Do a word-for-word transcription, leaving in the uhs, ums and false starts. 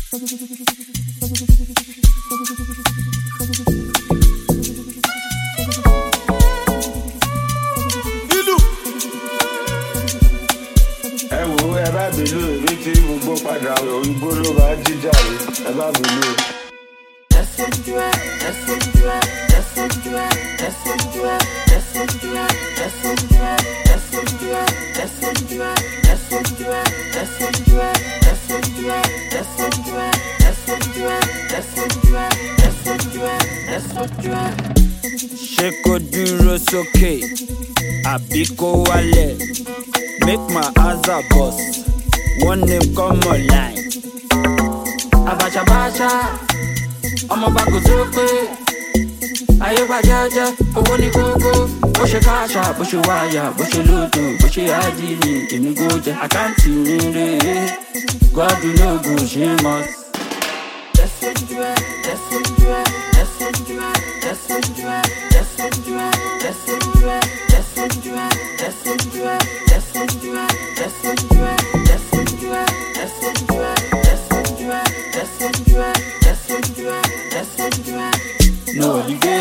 Abiko Wale, make my eyes a boss. One name come online. Abacha bacha, I'm a back to Ayo bajaja, owó ní kókó. Bó ṣe káṣá, bó ṣe wáyà, bó ṣe lódò, bó ṣe àdìní, èmi go jẹ àkáǹtì mi rè. God no go ṣe mọ́. Ẹsẹ̀ jù ẹ́, ẹsẹ̀ jù ẹ́, ẹsẹ̀ jù ẹ́, ẹsẹ̀ jù ẹ́, ẹsẹ̀ jù ẹ́, ẹsẹ̀ jù ẹ́, ẹsẹ̀ jù ẹ́, ẹsẹ̀ jù ẹ́, ẹsẹ̀ jù ẹ́, ẹsẹ̀ jù ẹ́, ẹsẹ̀ jù ẹ́, ẹsẹ̀ jù ẹ́, ẹsẹ̀ jù ẹ́, ẹsẹ̀ jù ẹ́, ẹsẹ̀ jù ẹ́, ẹsẹ̀ jù ẹ́. No holiday.